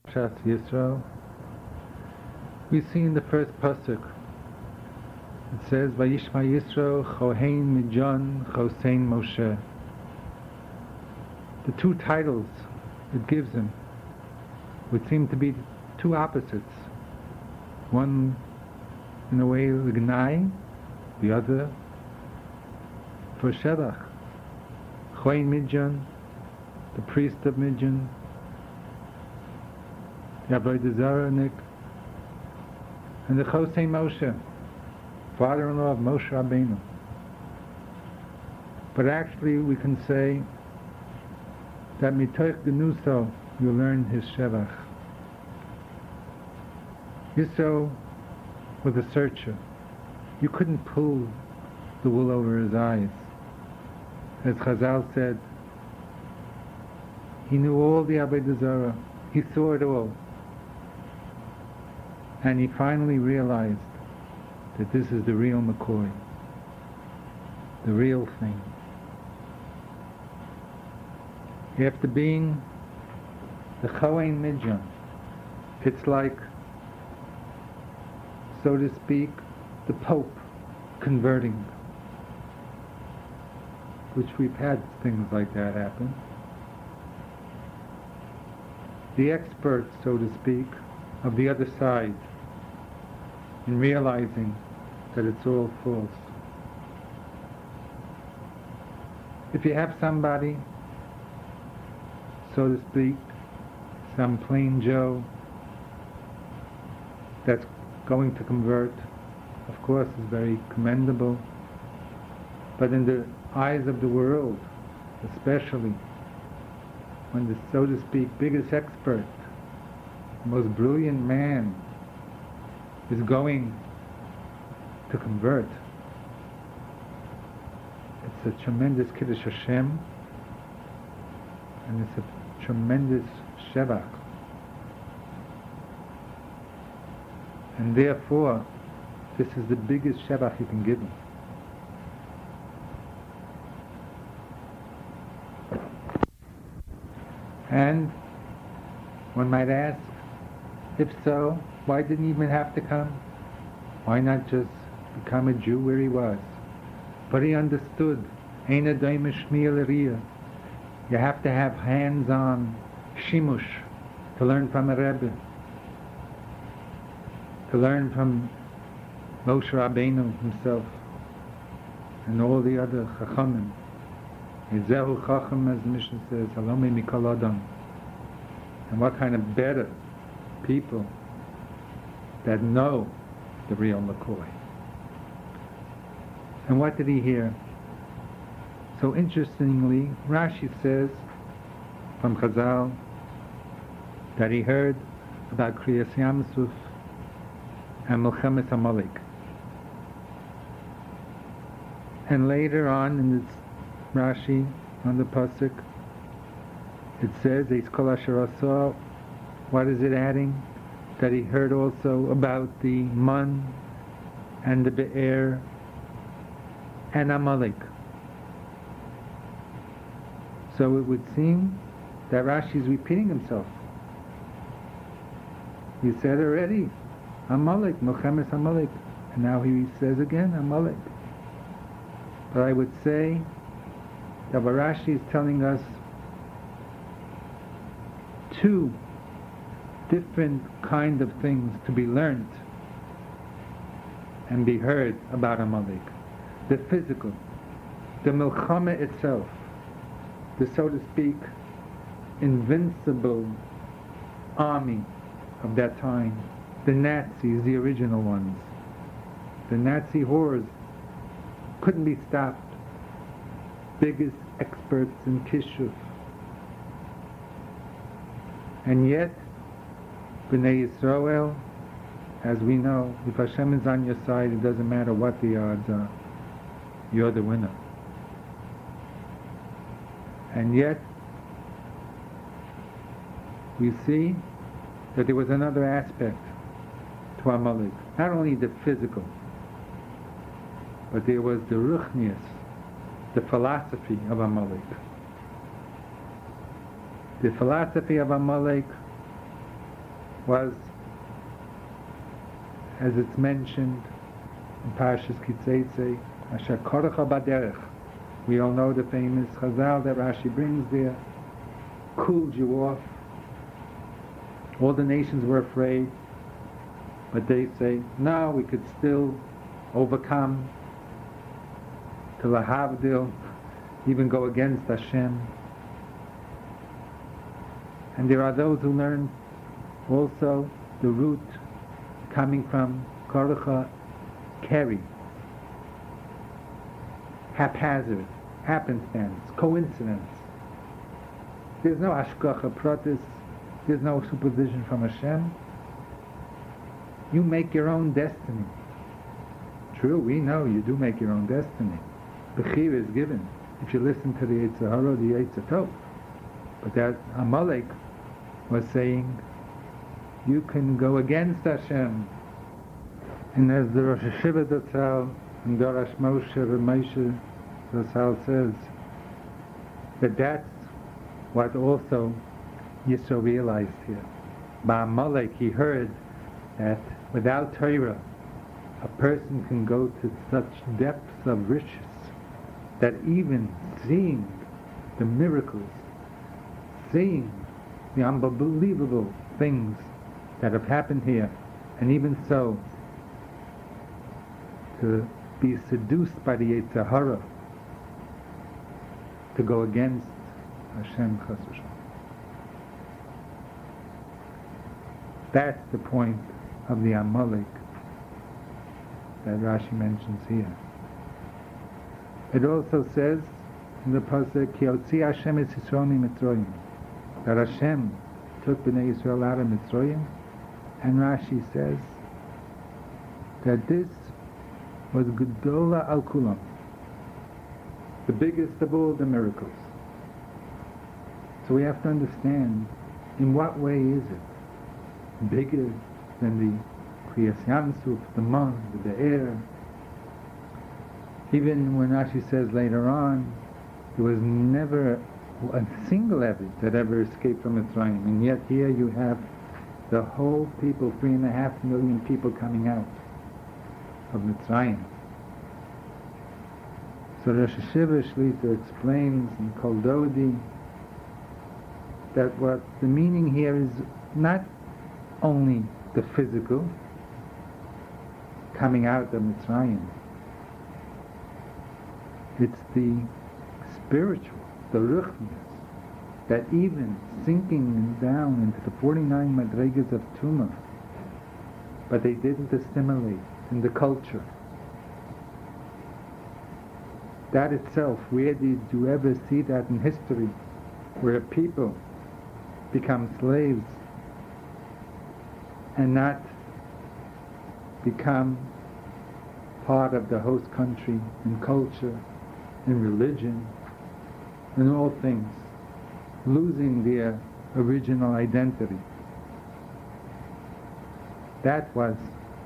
Parshas Yisro, we see in the first pasuk, it says, Vayishma Yisro Chohein Midjan Chosein Moshe. The two titles it gives him would seem to be two opposites. One, in a way, L'gnai, the other, for Shevach. Chohein Midjan, the priest of Midjan, the Avodah Zarah Nick, and the Chosein Moshe, father-in-law of Moshe Rabbeinu. But actually we can say that mitoich genuso, you learn his Shevach. Yisro was a searcher. You couldn't pull the wool over his eyes. As Chazal said, he knew all the Avodah Zarah. He saw it all. And he finally realized that this is the real McCoy, the real thing. After being the Chohein Midjan, it's like, so to speak, the Pope converting, which we've had things like that happen. The expert, so to speak, of the other side, in realizing that it's all false. If you have somebody, so to speak, some plain Joe that's going to convert, of course is very commendable, but in the eyes of the world, especially when the, so to speak, biggest expert, most brilliant man is going to convert, it's a tremendous Kiddush Hashem, and it's a tremendous Shevach. And therefore, this is the biggest Shevach you can give him. And one might ask, if so, why didn't he even have to come? Why not just become a Jew where he was? But he understood. Ein adayim shmiya l'riyah. You have to have hands-on shimush to learn from a Rebbe, to learn from Moshe Rabbeinu himself, and all the other Chachamim. Zehu Chacham, as the Mishnah says, Halomei mikol adam. And what kind of better people that know the real McCoy. And what did he hear? So interestingly, Rashi says from Chazal that he heard about Kriyas Yamsuf and Milchemes Amalek. And later on in this Rashi, on the Pasuk, it says, Eitz kol asher asah. What is it adding? That he heard also about the Man and the Be'er and Amalek. So it would seem that Rashi is repeating himself. He said already, Amalek, Milchemes Amalek, and now he says again, Amalek. But I would say that what Rashi is telling us two different kind of things to be learned and be heard about Amalek. The physical, the Milchama itself, the, so to speak, invincible army of that time, the Nazis, the original ones. The Nazi horrors couldn't be stopped. Biggest experts in Kishuf. And yet, B'nai Yisrael, as we know, if Hashem is on your side, it doesn't matter what the odds are. You're the winner. And yet, we see that there was another aspect to Amalek. Not only the physical, but there was the ruchnius, the philosophy of Amalek. The philosophy of Amalek was, as it's mentioned in Parshas Kitzetzei, Asher Korecha Baderech. We all know the famous Chazal that Rashi brings there, cooled you off. All the nations were afraid, but they say, no, we could still overcome, to lahavdil, even go against Hashem. And there are those who learn also the root coming from Korecha, carry, haphazard, happenstance, coincidence. There's no ashkacha pratis, there's no supervision from Hashem. You make your own destiny. True, we know you do make your own destiny. Bechira is given if you listen to the Yetzer Hara, the Yetzer Tov. But that Amalek was saying, you can go against Hashem. And as the Rosh Hashiva Zatzal and Darash Moshe and Moshe Zatzal says, that that's what also Yisro realized here. By Amalek he heard that without Torah a person can go to such depths of riches that even seeing the miracles, seeing the unbelievable things that have happened here, and even so, to be seduced by the Yetzer Hara, to go against Hashem Chas v'Shalom. That's the point of the Amalek that Rashi mentions here. It also says in the pasuk, Ki Hotzi Hashem es Yisrael miMitzrayim, that Hashem took Bnei Yisrael out of Mitzrayim, and Rashi says that this was Gedola al Kulam, the biggest of all the miracles. So we have to understand, in what way is it bigger than the Kriyas Yamsuf, the Mon, the Be'er? Even when Rashi says later on, there was never a single Eved that ever escaped from Mitzrayim, and yet here you have the whole people, 3.5 million people coming out of Mitzrayim. So Rosh Hashiva Shlita explains in Kol Dodi that what the meaning here is not only the physical coming out of Mitzrayim, it's the spiritual, the ruchnius, that even sinking down into the 49 madrigas of Tumah, but they didn't assimilate in the culture. That itself, where did you ever see that in history, where people become slaves and not become part of the host country in culture, in religion, in all things, losing their original identity? That was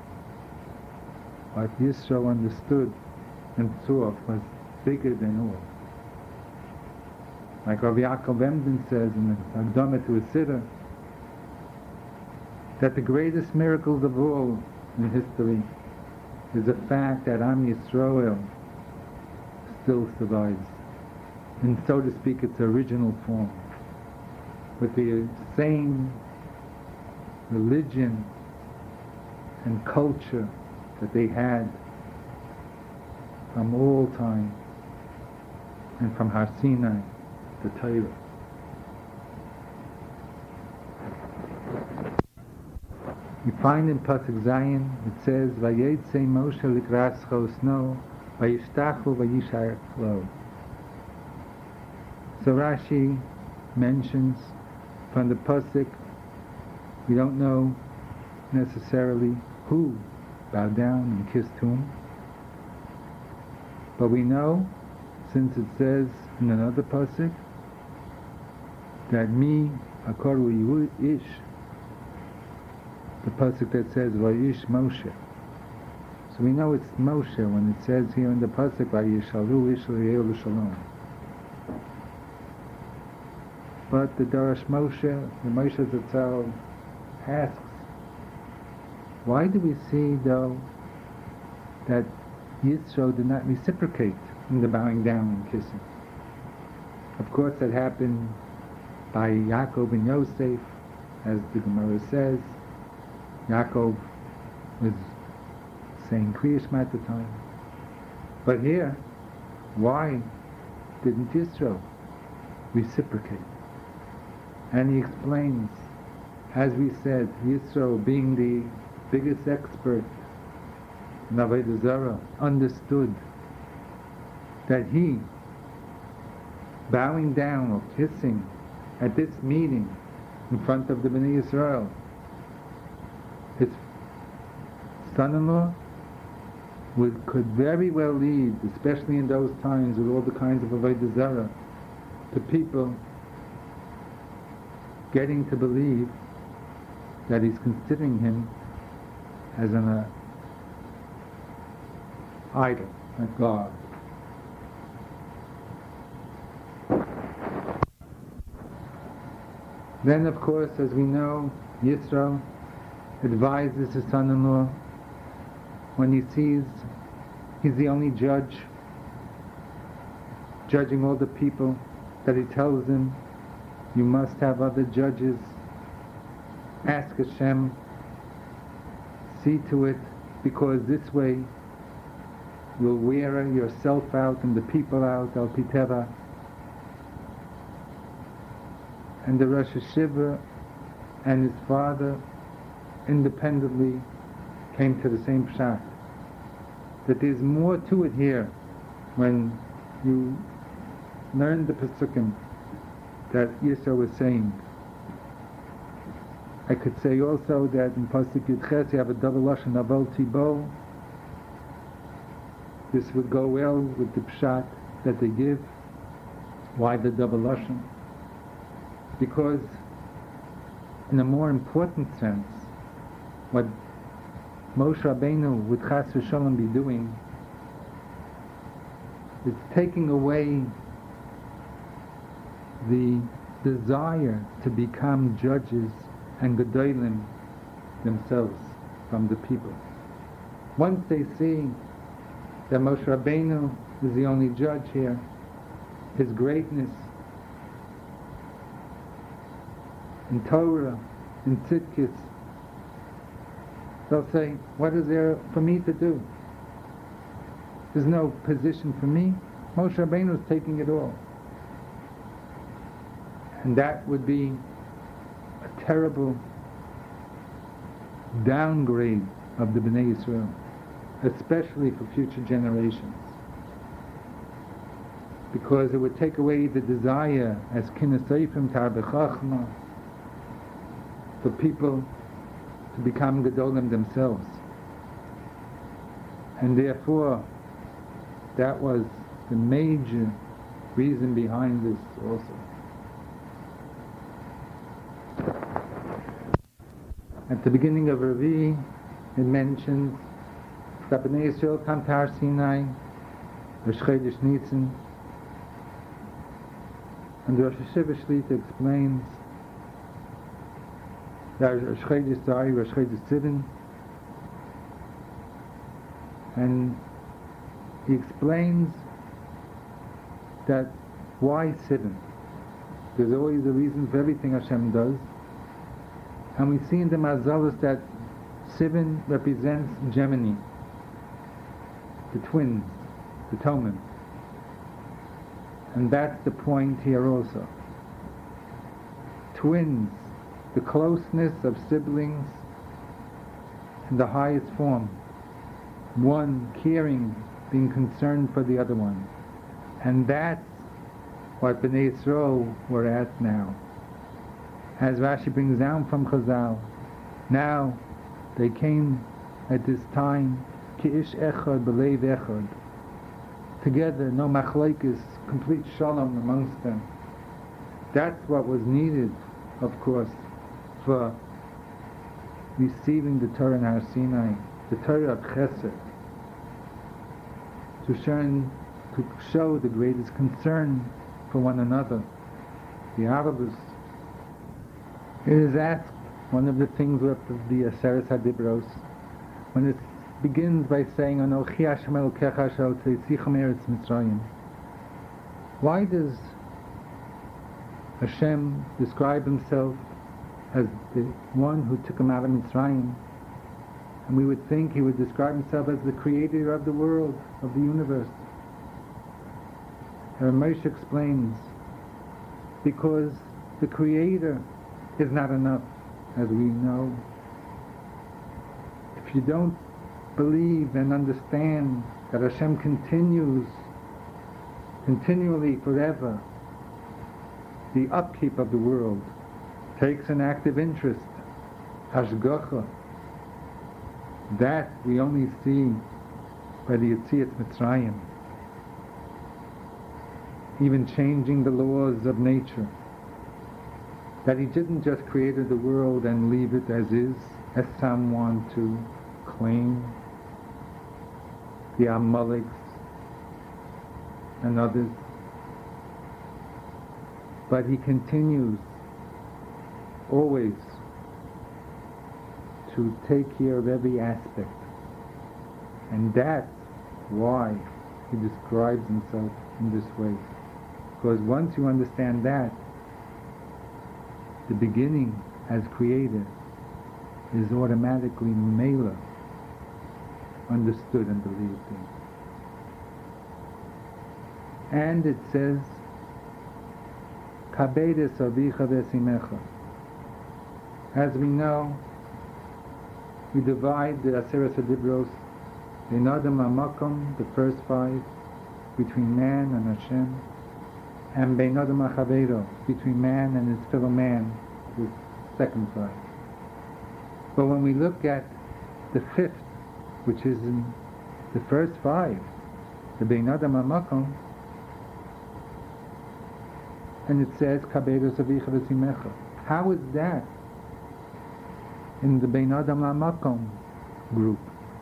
what Yisro understood and saw was bigger than all. Like Rav Yaakov Emden says in the Akdama to a Siddur, that the greatest miracles of all in history is the fact that Am Yisrael still survives, in, so to speak, its original form, with the same religion and culture that they had from all time, and from Har Sinai to Torah. You find in Pasuk Zayin, it says, Vayetze Moshe likras chosno, vayishtachu vayishar lo. So Rashi mentions from the Pasuk, we don't know necessarily who bowed down and kissed whom, but we know, since it says in another pasuk that mi akaru ish, the pasuk that says vayish Moshe. So we know it's Moshe when it says here in the pasuk vayishalu ish l'yeu l'shalom. But the Darash Moshe, the Moshe Zatzal asks Why do we see, though, that Yisro did not reciprocate in the bowing down and kissing? Of course, that happened by Yaakov and Yosef, as the Gemara says. Yaakov was saying Kriya Shema at the time. But here, why didn't Yisro reciprocate? And he explains, as we said, Yisro, being the biggest expert in Avodah Zarah, understood that he, bowing down or kissing at this meeting in front of the Bnei Yisrael, his son-in-law could very well lead, especially in those times with all the kinds of Avodah Zarah, to people getting to believe that he's considering him as an idol, a god. Then, of course, as we know, Yisro advises his son-in-law when he sees he's the only judge, judging all the people, that he tells him, you must have other judges. Ask Hashem, see to it, because this way you'll wear yourself out and the people out, al piteva. And the Rosh Hashiva and his father independently came to the same pshat, that there's more to it here when you learn the Pesukim that Yisro was saying. I could say also that in Pasuk Yudches you have a double lashon aval tibo. This would go well with the pshat that they give. Why the double lashon? Because in a more important sense, what Moshe Rabbeinu would Chas v'Shalom be doing is taking away the desire to become judges and gedolim themselves from the people. Once they see that Moshe Rabbeinu is the only judge here, his greatness in Torah, in Tzidkis, they'll say, what is there for me to do? There's no position for me. Moshe Rabbeinu is taking it all. And that would be a terrible downgrade of the Bnei Yisrael, especially for future generations. Because it would take away the desire, as Kinasayfim Tarbe Chachma, for people to become Gedolim themselves. And therefore, that was the major reason behind this also. At the beginning of Revi, it mentions that Bnei Yisrael come to Har Sinai, Rosh Chodesh Nisan, and the Rosh Hashiva Shlita explains that Rosh Chodesh Zari, Rosh Chodesh Sivan, and he explains that why Sivan? There's always a reason for everything Hashem does. And we see in the Mazalos that Sivan represents Gemini, the twins, the Tomen. And that's the point here also. Twins, the closeness of siblings in the highest form. One caring, being concerned for the other one. And that's what Bnei Yisrael were at now. As Rashi brings down from Chazal, now they came at this time, Ki'ish Echad B'leiv Echad, together, no machlokes, complete shalom amongst them. That's what was needed, of course, for receiving the Torah in Har Sinai, the Torah of Chesed, to show the greatest concern for one another, the Arabus. It is asked one of the things with the Aseret HaDibros, when it begins by saying, Anochi Hashem Elokecha asher hotzicha me'eretz Mitzrayim. Why does Hashem describe himself as the one who took him out of Mitzrayim? And we would think he would describe himself as the creator of the world, of the universe. And Moshe explains, because the creator is not enough, as we know. If you don't believe and understand that Hashem continually, forever, the upkeep of the world, takes an active interest, hashgacha, that we only see by the Yetziat Mitzrayim, even changing the laws of nature, that he didn't just create the world and leave it as is, as some want to claim, the Amaleks and others, but he continues always to take care of every aspect, and that's why he describes himself in this way. Because once you understand that, the beginning as creator is automatically Mela understood and believed in. And it says, Kabedes avicha v'esimecha. As we know, we divide the Aseret HaDibros, in Adam HaMakom, the first 5, between man and Hashem, and Bein Adam HaChavero, between man and his fellow man, the second 5. But when we look at the 5th, which is in the first 5, the Bein Adam HaMakom, and it says, Kabedos avicha v'esimecha. How is that in the Bein Adam HaMakom group?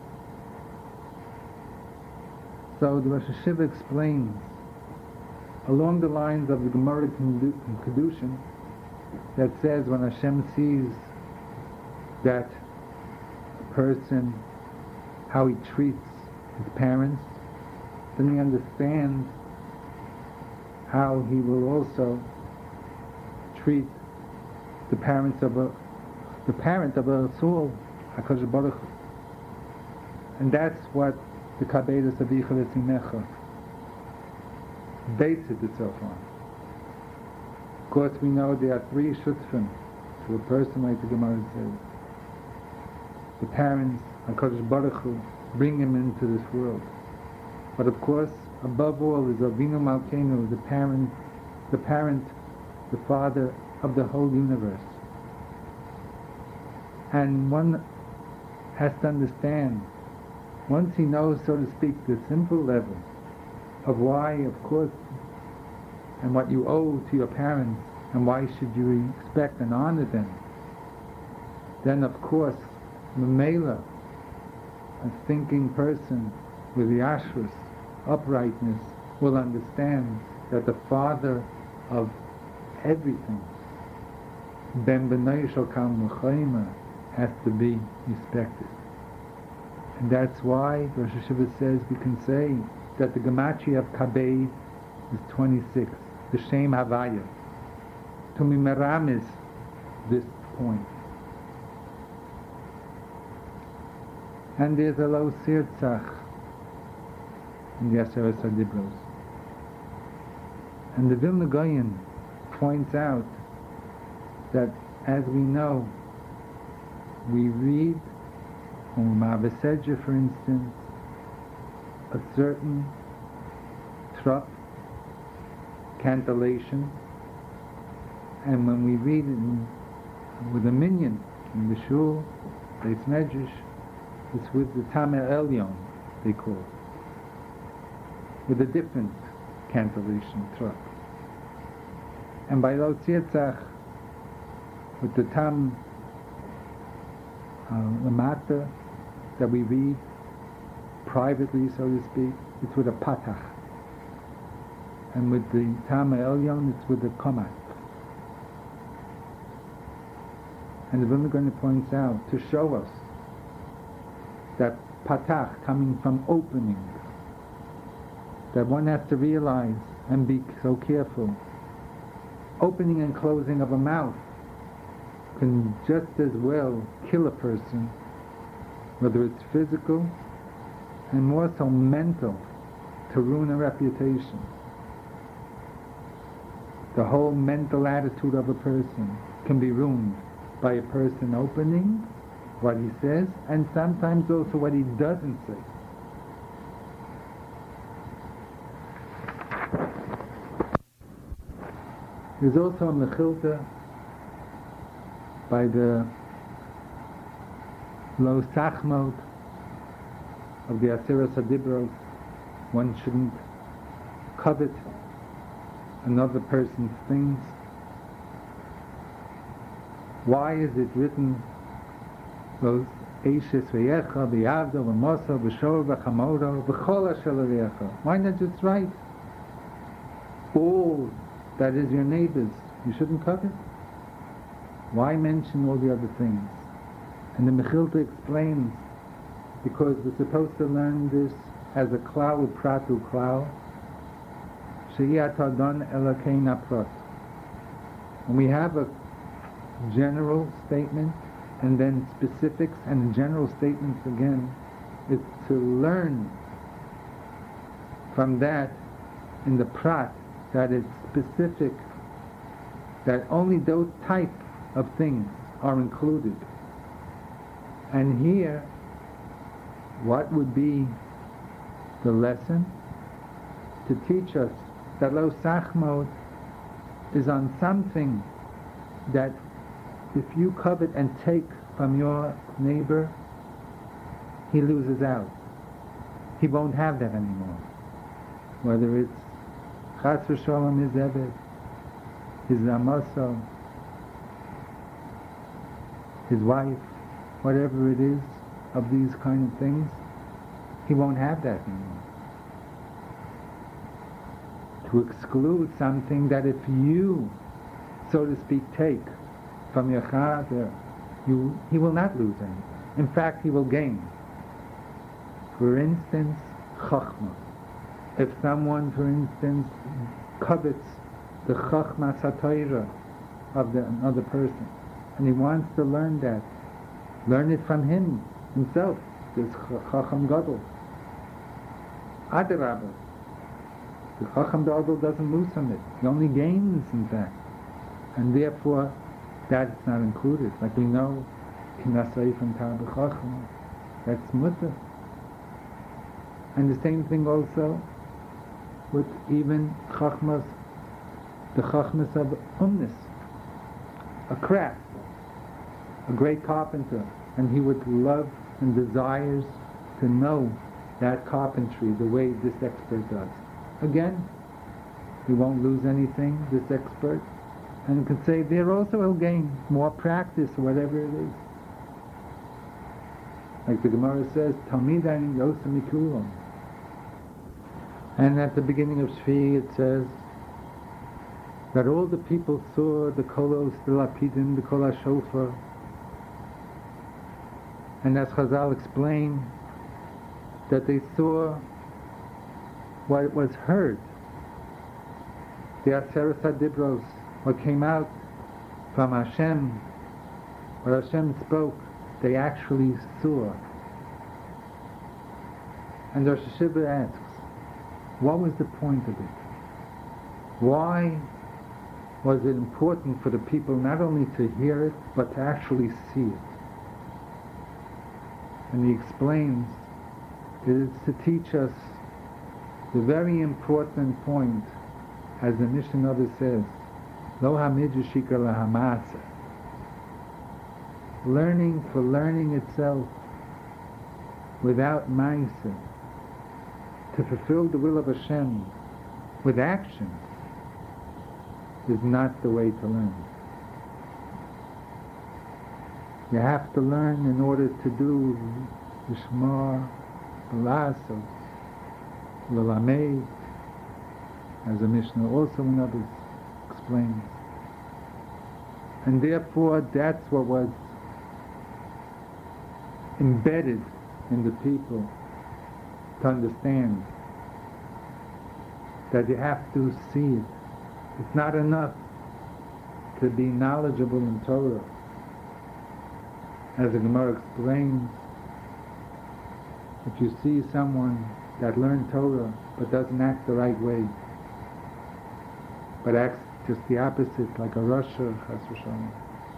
So the Rosh Hashiva explains, along the lines of the Gemara in Kedushin, that says when Hashem sees that a person, how he treats his parents, then he understands how he will also treat the parents of the parent of a soul, HaKadosh Baruch Hu. And that's what the Kabedos avicha v'esimecha bases itself on. Of course, we know there are 3 shutfim to a person, like the Gemara says. The parents, HaKadosh Baruch Hu, bring him into this world. But of course, above all is Avinu Malkeinu, the parent, the father of the whole universe. And one has to understand, once he knows, so to speak, the simple level of why, of course, and what you owe to your parents, and why should you respect and honor them, then of course, Mamela, a thinking person with the ashrus, uprightness, will understand that the father of everything, Ben B'nai Shokam L'chaima, has to be respected. And that's why Rosh Hashiva says we can say that the gematria of Kabed is 26, the Shem Havaya, to mimeramis this point. And there's a Lo Sirtzach in the Aseret HaDibros. And the Vilna Gaon points out that, as we know, we read on Ma'avesedja, for instance, a certain trup, cantillation, and when we read it with a minyan in the shul, Beis Medrash, it's with the Tamer Elyon, they call it, with a different cantillation trup. And by Lo Tzietzach, with the Tam Lamata that we read privately, so to speak, it's with a Patach. And with the Tam Elyon, it's with a Komat. And the Vilna Gaon points out to show us that patach, coming from opening, that one has to realize and be so careful. Opening and closing of a mouth can just as well kill a person, whether it's physical and more so mental, to ruin a reputation. The whole mental attitude of a person can be ruined by a person opening what he says, and sometimes also what he doesn't say. There's also a mechilta by the Lo Sachmod of the Aseret Adibros. One shouldn't covet another person's things. Why is it written, Lo Eishes V'yecha V'yavdo V'moso V'shor V'chamodo V'chol Asher L'recha? Why not just write all that is your neighbor's? You shouldn't covet. Why mention all the other things? And the Mechilta explains, because we're supposed to learn this as a klal u'pratu klal, she'iyat adon elokein aprot. When we have a general statement and then specifics and general statements again, it's to learn from that in the prat that it's specific, that only those type of things are included. And here, what would be the lesson? To teach us that Lo Sachmod is on something that if you covet and take from your neighbor, he loses out. He won't have that anymore. Whether it's Chas v'Sholom his Eved, his Amaso, his wife, whatever it is of these kind of things, he won't have that anymore. To exclude something that if you, so to speak, take from your Chaver, he will not lose anything. In fact, he will gain. For instance, Chachma. If someone, for instance, covets the Chachmas HaTorah of another person, and he wants to learn that, learn it from himself, this Chacham Gadol. Adarabah. The Chacham Gadol doesn't lose from it. He only gains, in fact. And therefore, that's not included. Like we know, Kinasai from Tar B'Chacham, that's mutter. And the same thing also with even Chachmas, the Chachmas of Umnis, a craft, a great carpenter, and he would love and desires to know that carpentry the way this expert does. Again, he won't lose anything, this expert, and you can say there also he'll gain more practice or whatever it is. Like the Gemara says, Talmidain Yosa Mikulam. And at the beginning of Shvi it says that all the people saw the kolos, the lapidin, the kol shofar. And as Chazal explained, that they saw what was heard, the Aseret HaDibros, what came out from Hashem, what Hashem spoke, they actually saw. And Rosh Hashiva asks, what was the point of it? Why was it important for the people not only to hear it, but to actually see it? And he explains that it's to teach us the very important point, as the Mishnah says, Lo hamidju shikra lahamasa. Learning for learning itself, without ma'aseh, to fulfill the will of Hashem with action, is not the way to learn. You have to learn in order to do Lishma, B'lasos, L'lamed, as the Mishnah also in others explains. And therefore that's what was embedded in the people to understand that you have to see it. It's not enough to be knowledgeable in Torah. As the Gemara explains, if you see someone that learned Torah but doesn't act the right way, but acts just the opposite, like a Rasha, Chas v'Shalom,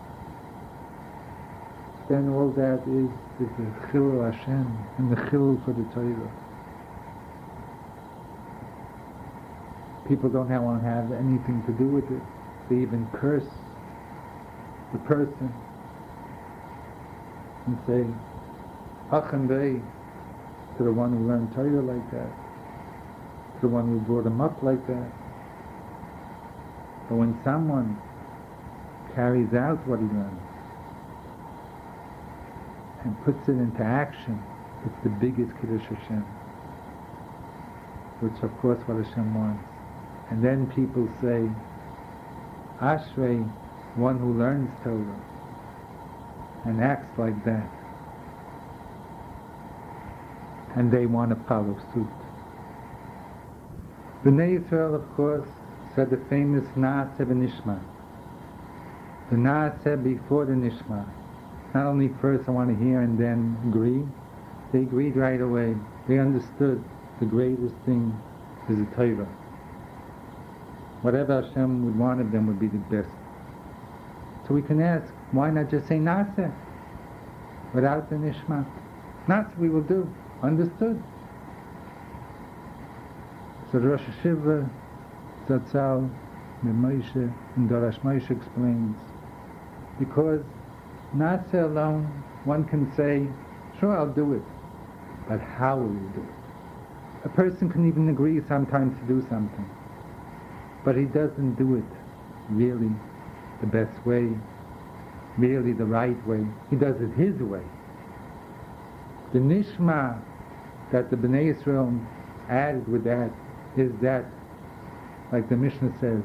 then all that is the Chilul Hashem and the Chilul for the Torah. People don't want to have anything to do with it. They even curse the person and say, Achem Bey, to the one who learned Torah like that, to the one who brought him up like that. But when someone carries out what he learns and puts it into action, it's the biggest Kiddush Hashem, which of course what Hashem wants. And then people say, Ashrei, one who learns Torah and acts like that. And they want to follow suit. Bnei Yisrael, of course, said the famous Naaseh v'Nishma. The Naaseh before the Nishma. Not only first I want to hear and then agree. They agreed right away. They understood the greatest thing is the Torah. Whatever Hashem would want of them would be the best. So we can ask, why not just say Naaseh without the Nishma? Naaseh we will do. Understood. So Rosh Hashiva, Zatzal, Moshe, and Darash Moshe explains, because Naaseh alone, one can say, sure, I'll do it, but how will you do it? A person can even agree sometimes to do something, but he doesn't do it really the best way, really the right way. He does it his way. The Nishma that the Bnei Yisrael added with that is that, like the Mishnah says,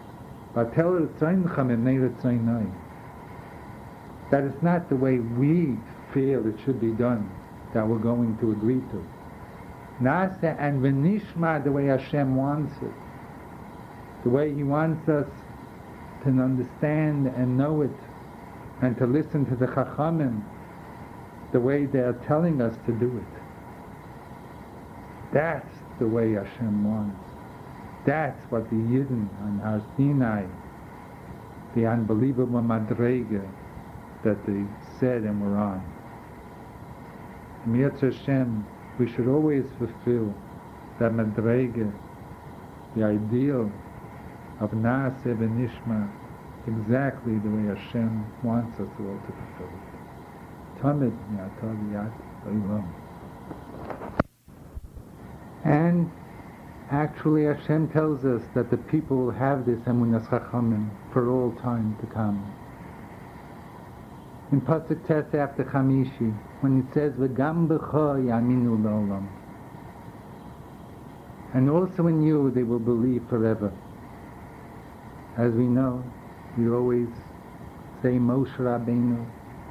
that it's not the way we feel it should be done that we're going to agree to. Naaseh and v'nishma, the way Hashem wants it, the way He wants us to understand and know it, and to listen to the Chachamim, the way they're telling us to do it. That's the way Hashem wants. That's what the Yidden on Har Sinai, the unbelievable Madrega that they said and were on. In Yetzer Hashem, we should always fulfill that Madrega, the ideal of Naaseh v'Nishma, exactly the way Hashem wants us all to fulfill it. Tamid mi'atah v'yad v'olam. And actually Hashem tells us that the people will have this Emunas Chachamim for all time to come. In Pasuk Tes after Chamishi, when it says, V'gam b'cha yaminu la'olam, and also in you they will believe forever. As we know, we always say Moshe Rabbeinu,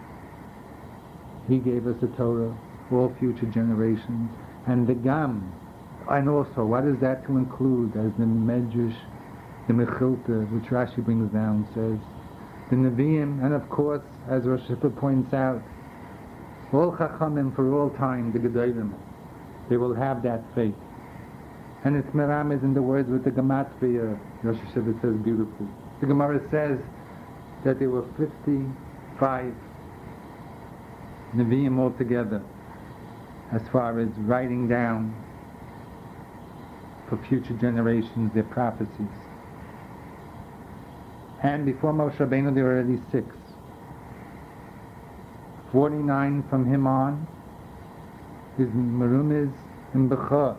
he gave us the Torah, all future generations, and the Gam. And also, what is that to include, as the Medrash, the Mechilta, which Rashi brings down, says, the Nevi'im, and of course, as Rosh Hashiva points out, all Chachamim for all time, the Gedolim, they will have that faith. And it's meramed in the words with the Gematria, Rosh Hashiva says beautifully. The Gemara says that there were 55 Nevi'im altogether, as far as writing down for future generations their prophecies. And before Moshe Rabbeinu there were already 6. 49 from him on is Merumiz in Becha.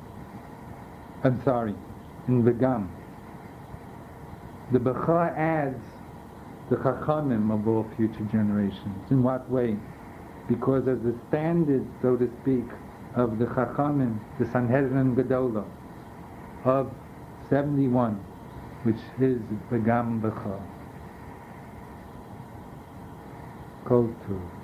In Begam. The Becha adds the Chachamim of all future generations. In what way? Because as the standard, so to speak, of the Chachamim, the Sanhedrin Gedolah, of 71, which is Begam Becha. difficult to